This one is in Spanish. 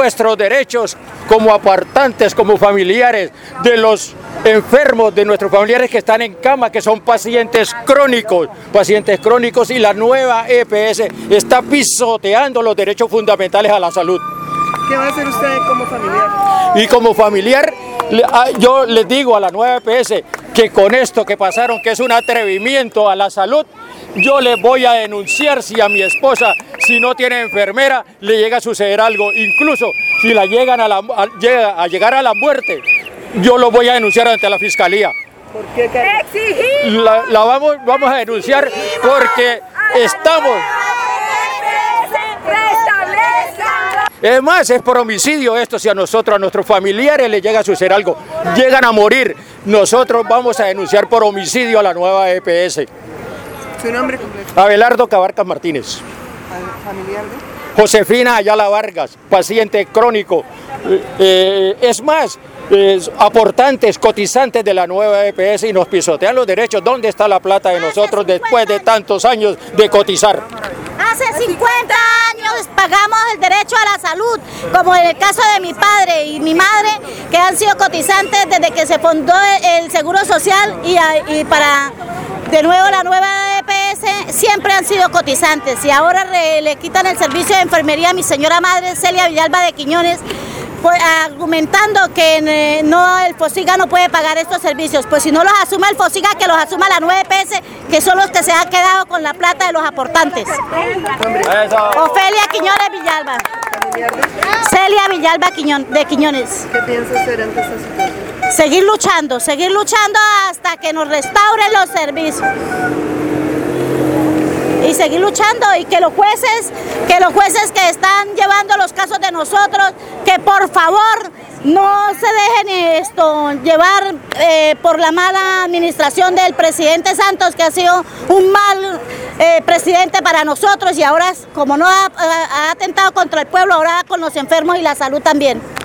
nuestros derechos como aportantes, como familiares de los enfermos, de nuestros familiares que están en cama, que son pacientes crónicos, y la nueva EPS está pisoteando los derechos fundamentales a la salud. ¿Qué va a hacer usted como familiar? Y como familiar, yo les digo a la nueva EPS que con esto que pasaron, que es un atrevimiento a la salud, yo les voy a denunciar si a mi esposa, si no tiene enfermera, le llega a suceder algo, incluso si la llegan a llegar a la muerte, yo lo voy a denunciar ante la fiscalía. ¿Por qué? Vamos a denunciar porque estamos... Es más, es por homicidio esto, si a nuestros familiares les llega a suceder algo, llegan a morir, nosotros vamos a denunciar por homicidio a la nueva EPS. ¿Su nombre completo? Abelardo Cabarcas Martínez. ¿Familiar de? Josefina Ayala Vargas, paciente crónico. Es más, aportantes, cotizantes de la nueva EPS y nos pisotean los derechos. ¿Dónde está la plata de nosotros después de tantos años de cotizar? Hace 50 años pagamos el derecho a la salud, como en el caso de mi padre y mi madre, que han sido cotizantes desde que se fundó el Seguro Social y para de nuevo la nueva EPS siempre han sido cotizantes y ahora le quitan el servicio de enfermería a mi señora madre Celia Villalba de Quiñones, pues, argumentando que el FOSIGA no puede pagar estos servicios. Pues si no los asume el FOSIGA, que los asuma la nueva EPS, que son los que se han quedado con la plata de los aportantes. Ofelia Quiñones Villalba. Celia Villalba de Quiñones. ¿Qué piensa hacer ante esta situación? Seguir luchando hasta que nos restauren los servicios. Y seguir luchando y que los jueces que están llevando los casos de nosotros, que por favor no se dejen llevar por la mala administración del presidente Santos, que ha sido un mal presidente para nosotros y ahora, como no ha atentado contra el pueblo, ahora con los enfermos y la salud también.